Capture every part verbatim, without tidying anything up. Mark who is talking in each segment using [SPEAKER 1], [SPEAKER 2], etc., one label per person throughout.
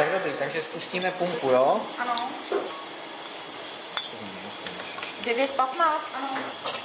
[SPEAKER 1] Tak dobrý, takže spustíme pumpu, jo?
[SPEAKER 2] Ano. devět patnáct, ano.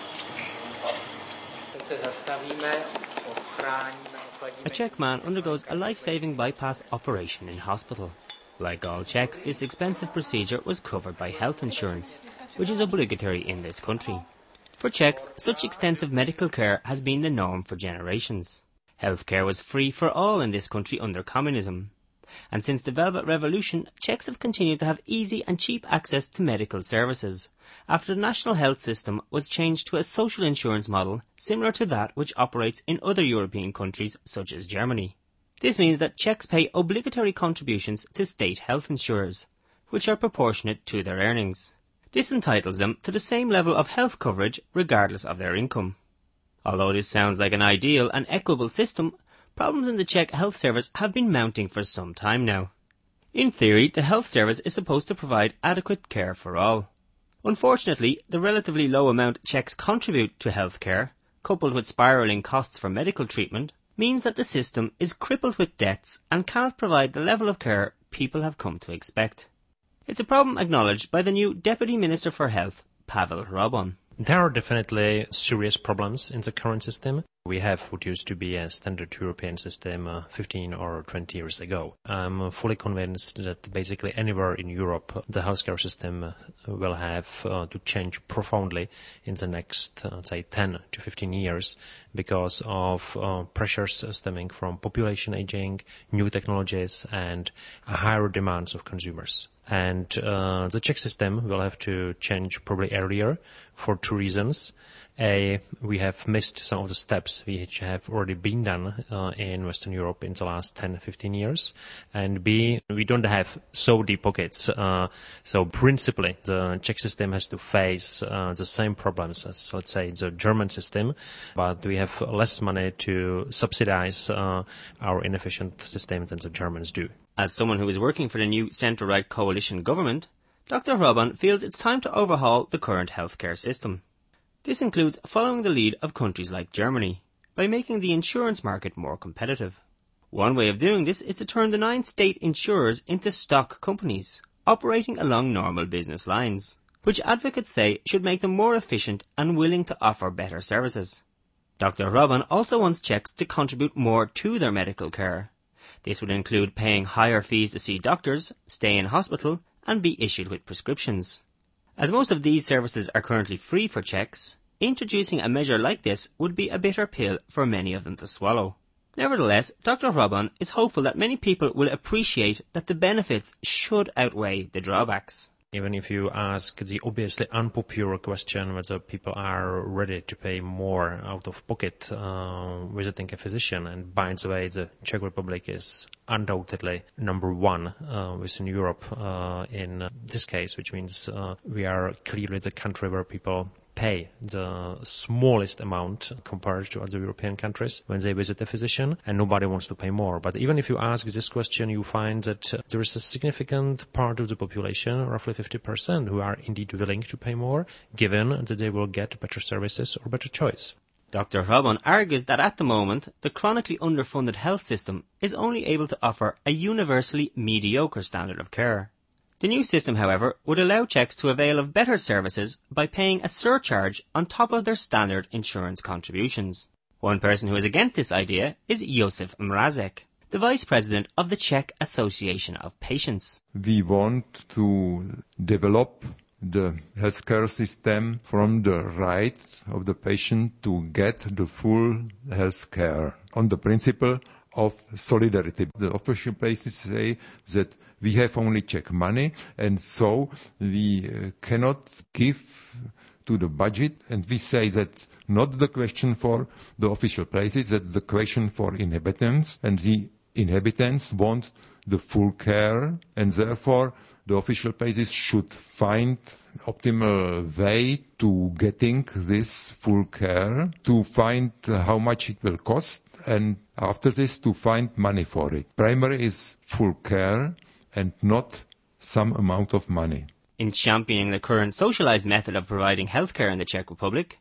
[SPEAKER 1] Teď se zastavíme, ochráníme, ochladíme.
[SPEAKER 3] A Czech man undergoes a life-saving bypass operation in hospital. Like all Czechs, this expensive procedure was covered by health insurance, which is obligatory in this country. For Czechs, such extensive medical care has been the norm for generations. Healthcare was free for all in this country under communism. And since the Velvet Revolution, Czechs have continued to have easy and cheap access to medical services, after the national health system was changed to a social insurance model similar to that which operates in other European countries such as Germany. This means that Czechs pay obligatory contributions to state health insurers, which are proportionate to their earnings. This entitles them to the same level of health coverage regardless of their income. Although this sounds like an ideal and equitable system, problems in the Czech health service have been mounting for some time now. In theory, the health service is supposed to provide adequate care for all. Unfortunately, the relatively low amount Czechs contribute to health care, coupled with spiralling costs for medical treatment, means that the system is crippled with debts and cannot provide the level of care people have come to expect. It's a problem acknowledged by the new Deputy Minister for Health, Pavel Hrabon.
[SPEAKER 4] There are definitely serious problems in the current system. We have what used to be a standard European system uh, fifteen or twenty years ago. I'm fully convinced that basically anywhere in Europe the healthcare system uh, will have uh, to change profoundly in the next, uh, say, ten to fifteen years because of uh, pressures stemming from population aging, new technologies and higher demands of consumers. And uh, the Czech system will have to change probably earlier for two reasons. A, we have missed some of the steps which have already been done uh, in Western Europe in the last ten to fifteen years. And B, we don't have so deep pockets. Uh, so principally, the Czech system has to face uh, the same problems as, let's say, the German system, but we have less money to subsidize uh, our inefficient system than the Germans do.
[SPEAKER 3] As someone who is working for the new centre-right coalition government, Doctor Hrabon feels it's time to overhaul the current healthcare system. This includes following the lead of countries like Germany, by making the insurance market more competitive. One way of doing this is to turn the nine state insurers into stock companies, operating along normal business lines, which advocates say should make them more efficient and willing to offer better services. Doctor Hrabon also wants Czechs to contribute more to their medical care. This would include paying higher fees to see doctors, stay in hospital, and be issued with prescriptions. As most of these services are currently free for Czechs, introducing a measure like this would be a bitter pill for many of them to swallow. Nevertheless, Doctor Hrabon is hopeful that many people will appreciate that the benefits should outweigh the drawbacks.
[SPEAKER 4] Even if you ask the obviously unpopular question whether people are ready to pay more out of pocket uh, visiting a physician, and by the way, the Czech Republic is undoubtedly number one uh, within Europe uh, in this case, which means uh, we are clearly the country where people pay the smallest amount compared to other European countries when they visit a physician, and nobody wants to pay more. But even if you ask this question, you find that uh, there is a significant part of the population, roughly fifty percent, who are indeed willing to pay more, given that they will get better services or better choice.
[SPEAKER 3] Doctor Hrabon argues that at the moment, the chronically underfunded health system is only able to offer a universally mediocre standard of care. The new system, however, would allow Czechs to avail of better services by paying a surcharge on top of their standard insurance contributions. One person who is against this idea is Josef Mrazek, the Vice President of the Czech Association of Patients.
[SPEAKER 5] We want to develop the healthcare system from the right of the patient to get the full healthcare on the principle of solidarity. The official places say that we have only Czech money, and so we uh, cannot give to the budget, and we say that's not the question for the official places, that's the question for inhabitants, and the inhabitants want the full care, and therefore the official places should find optimal way to getting this full care, to find uh, how much it will cost, and after this to find money for it. Primary is full care and not some amount of money.
[SPEAKER 3] In championing the current socialised method of providing healthcare in the Czech Republic,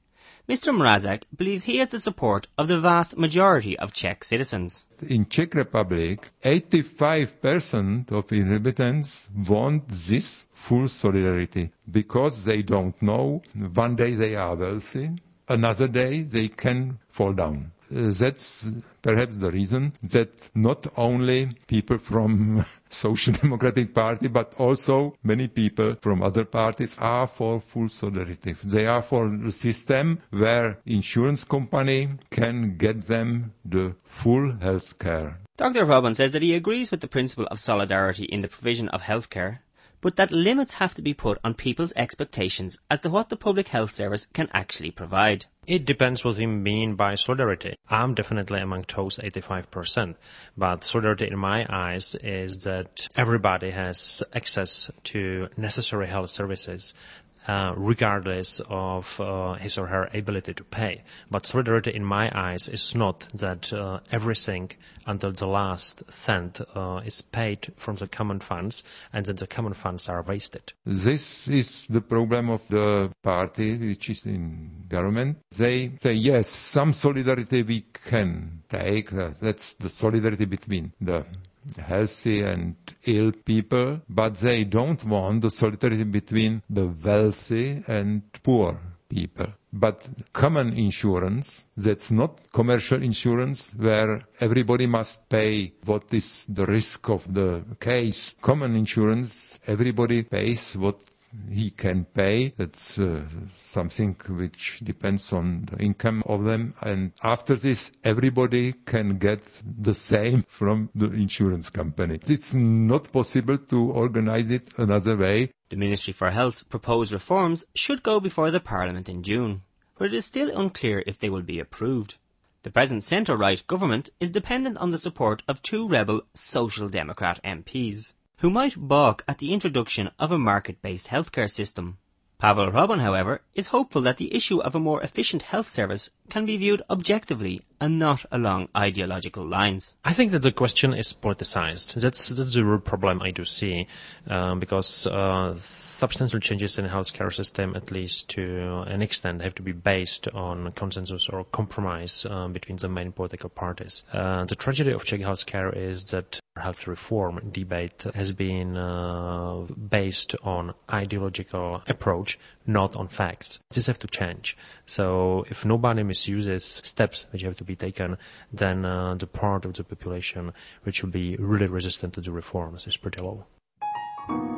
[SPEAKER 3] Mister Mrazek believes he has the support of the vast majority of Czech citizens.
[SPEAKER 5] In Czech Republic, eighty-five percent of inhabitants want this full solidarity because they don't know one day they are wealthy, another day they can fall down. Uh, that's perhaps the reason that not only people from Social Democratic Party, but also many people from other parties are for full solidarity. They are for the system where insurance company can get them the full health care.
[SPEAKER 3] Doctor Robin says that he agrees with the principle of solidarity in the provision of health care, but that limits have to be put on people's expectations as to what the public health service can actually provide.
[SPEAKER 4] It depends what we mean by solidarity. I'm definitely among those eighty-five percent. But solidarity in my eyes is that everybody has access to necessary health services, Uh, regardless of uh, his or her ability to pay. But solidarity in my eyes is not that uh, everything until the last cent uh, is paid from the common funds and that the common funds are wasted.
[SPEAKER 5] This is the problem of the party which is in government. They say, yes, some solidarity we can take. Uh, that's the solidarity between the healthy and ill people, but they don't want the solidarity between the wealthy and poor people. But common insurance, that's not commercial insurance where everybody must pay what is the risk of the case. Common insurance, everybody pays what he can pay. That's uh, something which depends on the income of them. And after this, everybody can get the same from the insurance company. It's not possible to organize it another way.
[SPEAKER 3] The Ministry for Health's proposed reforms should go before the Parliament in June, but it is still unclear if they will be approved. The present centre-right government is dependent on the support of two rebel Social Democrat M Ps, who might balk at the introduction of a market-based healthcare system. Pavel Robin, however, is hopeful that the issue of a more efficient health service can be viewed objectively and not along ideological lines.
[SPEAKER 4] I think that the question is politicized. That's that's the real problem I do see, um, because uh, substantial changes in the healthcare system, at least to an extent, have to be based on consensus or compromise um, between the main political parties. Uh, the tragedy of Czech healthcare is that health reform debate has been uh, based on ideological approach, not on facts. This have to change. So if nobody misuses steps which have to be taken, then uh, the part of the population which will be really resistant to the reforms is pretty low.